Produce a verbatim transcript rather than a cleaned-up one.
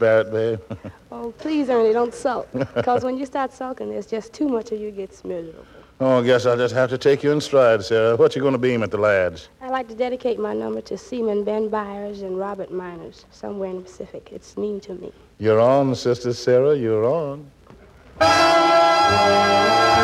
Spare it, babe. Oh, please, Ernie, don't sulk. Because when you start sulking, there's just too much of you gets miserable. Oh, I guess I'll just have to take you in stride, Sarah. What you going to beam at the lads? I'd like to dedicate my number to Seaman Ben Byers and Robert Miners, somewhere in the Pacific. It's mean to me. You're on, Sister Sarah, you're on.